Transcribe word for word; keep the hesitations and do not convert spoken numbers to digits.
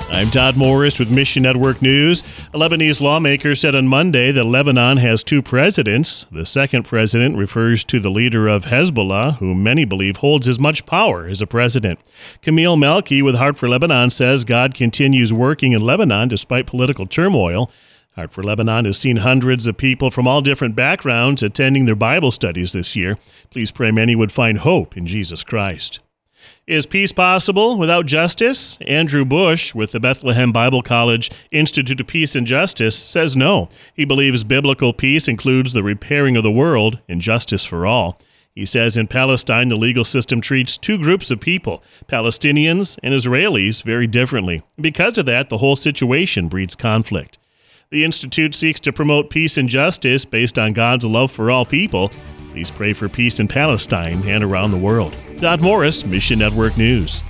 I'm Todd Morris with Mission Network News. A Lebanese lawmaker said on Monday that Lebanon has two presidents. The second president refers to the leader of Hezbollah, who many believe holds as much power as a president. Camille Melki with Heart for Lebanon says God continues working in Lebanon despite political turmoil. Heart for Lebanon has seen hundreds of people from all different backgrounds attending their Bible studies this year. Please pray many would find hope in Jesus Christ. Is peace possible without justice? Andrew Bush with the Bethlehem Bible College Institute of Peace and Justice says no. He believes biblical peace includes the repairing of the world and justice for all. He says in Palestine, the legal system treats two groups of people, Palestinians and Israelis, very differently. Because of that, the whole situation breeds conflict. The Institute seeks to promote peace and justice based on God's love for all people. Please pray for peace in Palestine and around the world. Todd Morris, Mission Network News.